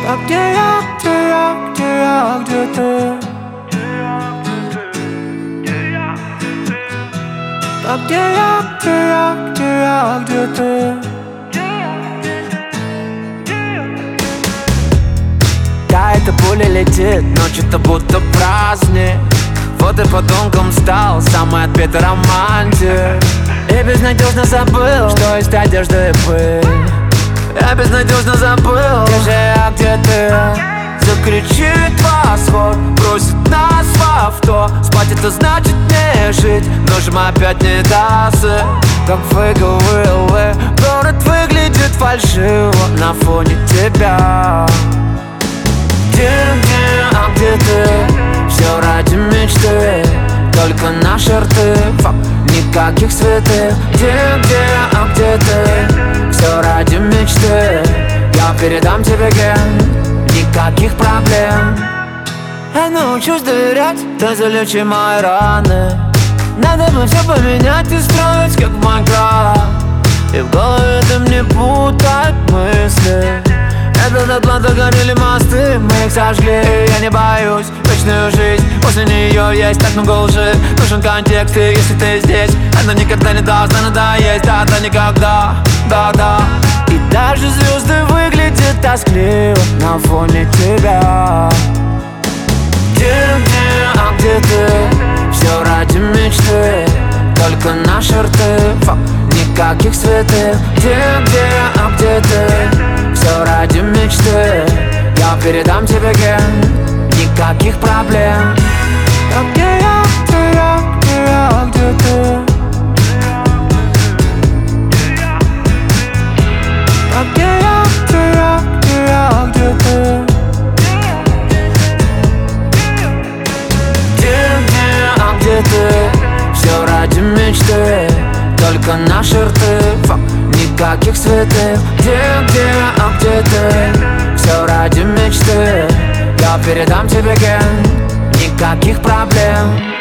А где я, где я, где я, где ты? А где я, где я, где я, где ты? Да, эта пуля летит, но что-то будто праздник. Вот и подонком стал самый отпетый романтик. И безнадежно забыл, что есть одежда и пыль. Я безнадежно забыл, где же я, где ты? Закричит восход, бросит нас в авто. Спать это значит не жить, но же мы опять не даст. Как выговыл, город выглядит фальшиво на фоне тебя. Где, а где ты? Все ради мечты, только наши рты, фак, никаких святых. Где, а где ты? Все ради мечты, я передам тебе ген, никаких проблем. Я научусь доверять, ты залечи мои раны. Надо бы все поменять и строить, как в Майнкрафт. И в голове ты мне путать мысли. Этот отплата горели мосты, мы их сожгли. И я не боюсь вечную жизнь, после нее есть так много лжи. Нужен контекст, и если ты здесь, она никогда не должна надоесть. Да, никогда, да. И даже звезды выглядят тоскливо на фоне тебя. Где, а где ты? Все ради мечты, только наши рты, фак, никаких святых. Где, а где ты? Все ради мечты, я передам тебе ген, никаких проблем. А где я, где я, где я, где ты? А где я, где я, где я, где ты? Где, а где ты? Все ради мечты, только наши рты, фак, никаких святых. Где, а где ты? Все ради мечты, я передам тебе ген, никаких проблем.